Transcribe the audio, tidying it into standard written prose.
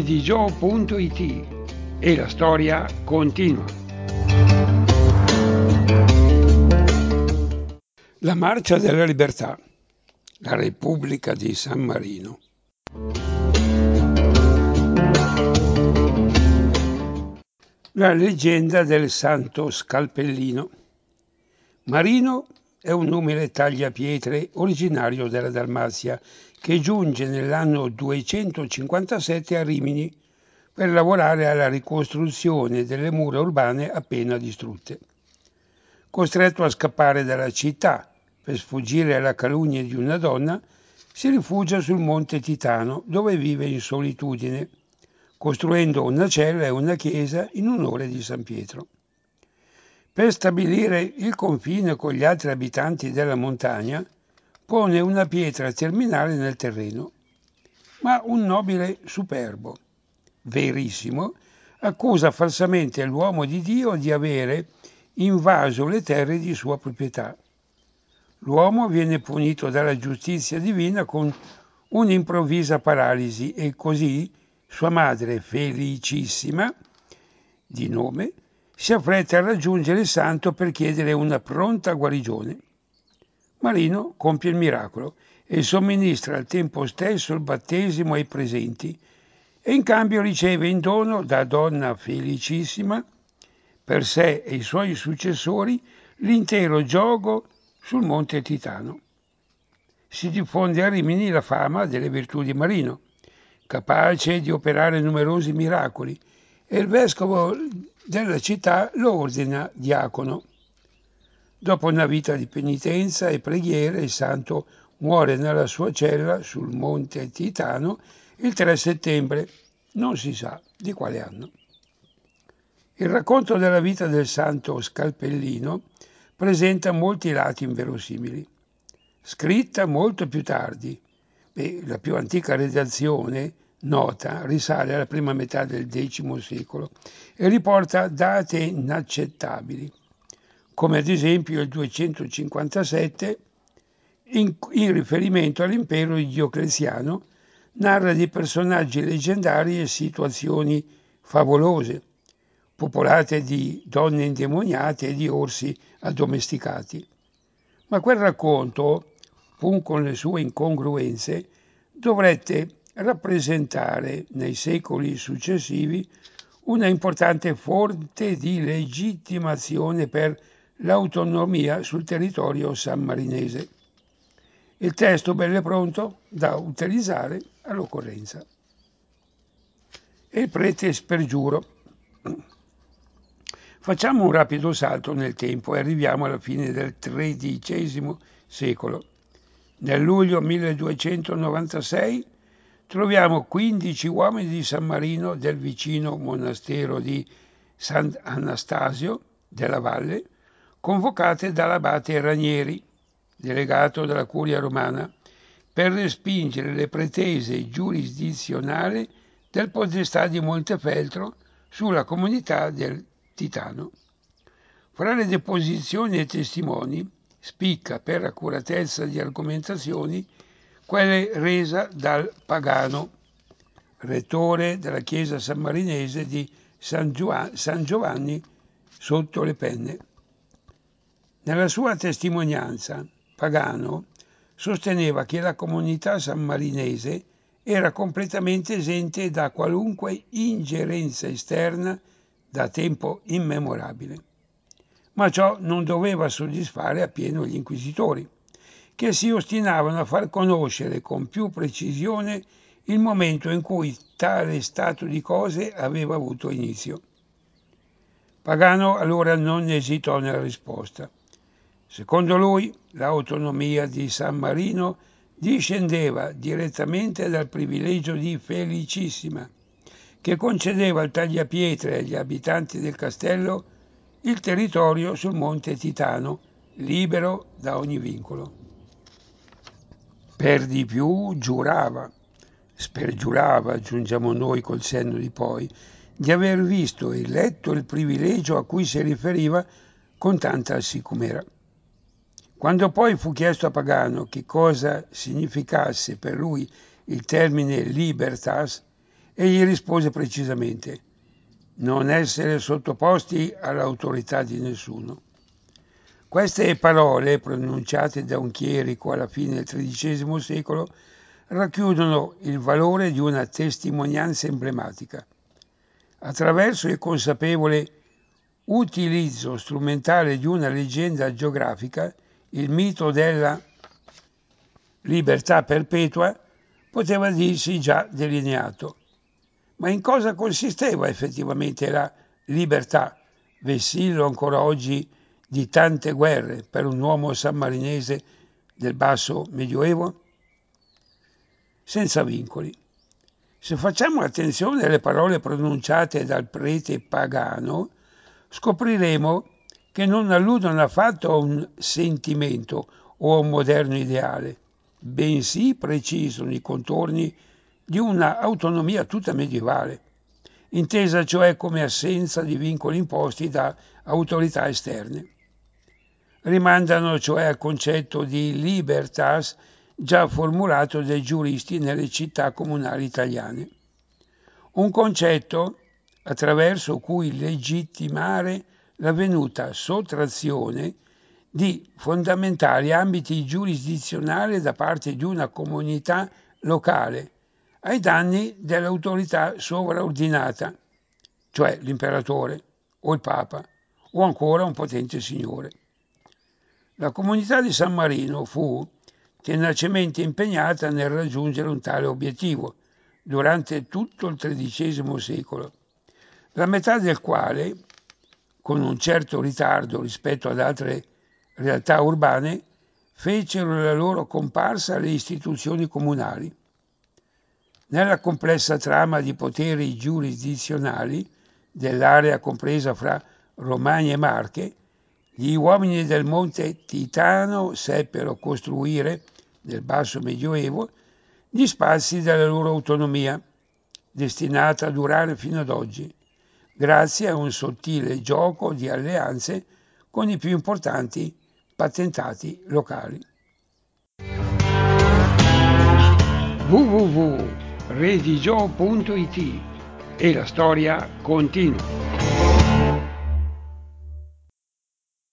GiovedìGio.it e la storia continua. La Marcia della Libertà, la Repubblica di San Marino. La leggenda del Santo Scalpellino. Marino è un umile tagliapietre originario della Dalmazia che giunge nell'anno 257 a Rimini per lavorare alla ricostruzione delle mura urbane appena distrutte. Costretto a scappare dalla città per sfuggire alla calunnia di una donna, si rifugia sul monte Titano dove vive in solitudine, costruendo una cella e una chiesa in onore di San Pietro. Per stabilire il confine con gli altri abitanti della montagna, pone una pietra terminale nel terreno. Ma un nobile superbo, verissimo, accusa falsamente l'uomo di Dio di avere invaso le terre di sua proprietà. L'uomo viene punito dalla giustizia divina con un'improvvisa paralisi e così sua madre Felicissima, di nome, si affretta a raggiungere il santo per chiedere una pronta guarigione. Marino compie il miracolo e somministra al tempo stesso il battesimo ai presenti e in cambio riceve in dono da donna Felicissima, per sé e i suoi successori, l'intero giogo sul monte Titano. Si diffonde a Rimini la fama delle virtù di Marino, capace di operare numerosi miracoli, e il vescovo della città lo ordina diacono. Dopo una vita di penitenza e preghiere, il santo muore nella sua cella sul monte Titano il 3 settembre, non si sa di quale anno. Il racconto della vita del santo Scalpellino presenta molti lati inverosimili. Scritta molto più tardi, la più antica redazione nota risale alla prima metà del X secolo e riporta date inaccettabili, come ad esempio il 257, in riferimento all'impero di Diocleziano, narra di personaggi leggendari e situazioni favolose, popolate di donne indemoniate e di orsi addomesticati. Ma quel racconto, pur con le sue incongruenze, dovrebbe rappresentare nei secoli successivi una importante fonte di legittimazione per l'autonomia sul territorio sammarinese. Il testo bello e pronto da utilizzare all'occorrenza. E il prete spergiuro. Facciamo un rapido salto nel tempo e arriviamo alla fine del XIII secolo. Nel luglio 1296 troviamo 15 uomini di San Marino del vicino monastero di Sant'Anastasio della Valle, convocate dall'abate Ranieri, delegato della curia romana, per respingere le pretese giurisdizionali del podestà di Montefeltro sulla comunità del Titano. Fra le deposizioni e testimoni spicca per accuratezza di argomentazioni quelle resa dal Pagano, rettore della chiesa sammarinese di San Giovanni sotto le Penne. Nella sua testimonianza, Pagano sosteneva che la comunità sammarinese era completamente esente da qualunque ingerenza esterna da tempo immemorabile. Ma ciò non doveva soddisfare appieno gli inquisitori, che si ostinavano a far conoscere con più precisione il momento in cui tale stato di cose aveva avuto inizio. Pagano allora non esitò nella risposta. Secondo lui, l'autonomia di San Marino discendeva direttamente dal privilegio di Felicissima, che concedeva al tagliapietre e agli abitanti del castello il territorio sul monte Titano, libero da ogni vincolo. Per di più giurava, spergiurava, aggiungiamo noi col senno di poi, di aver visto e letto il privilegio a cui si riferiva con tanta sicumera. Quando poi fu chiesto a Pagano che cosa significasse per lui il termine libertas, Egli rispose precisamente: non essere sottoposti all'autorità di nessuno. Queste parole, pronunciate da un chierico alla fine del XIII secolo, racchiudono il valore di una testimonianza emblematica. Attraverso il consapevole utilizzo strumentale di una leggenda geografica, il mito della libertà perpetua poteva dirsi già delineato. Ma in cosa consisteva effettivamente la libertà, vessillo ancora oggi di tante guerre per un uomo sammarinese del basso medioevo? Senza vincoli. Se facciamo attenzione alle parole pronunciate dal prete pagano, scopriremo che non alludono affatto a un sentimento o a un moderno ideale, bensì precisano i contorni di una autonomia tutta medievale, intesa cioè come assenza di vincoli imposti da autorità esterne. Rimandano cioè al concetto di libertas già formulato dai giuristi nelle città comunali italiane. Un concetto attraverso cui legittimare l'avvenuta sottrazione di fondamentali ambiti giurisdizionali da parte di una comunità locale ai danni dell'autorità sovraordinata, cioè l'imperatore o il papa o ancora un potente signore. La comunità di San Marino fu tenacemente impegnata nel raggiungere un tale obiettivo durante tutto il XIII secolo, la metà del quale, con un certo ritardo rispetto ad altre realtà urbane, fecero la loro comparsa alle istituzioni comunali. Nella complessa trama di poteri giurisdizionali dell'area compresa fra Romagna e Marche, gli uomini del Monte Titano seppero costruire, nel basso medioevo, gli spazi della loro autonomia, destinata a durare fino ad oggi, grazie a un sottile gioco di alleanze con i più importanti patentati locali. www.redigio.it e la storia continua.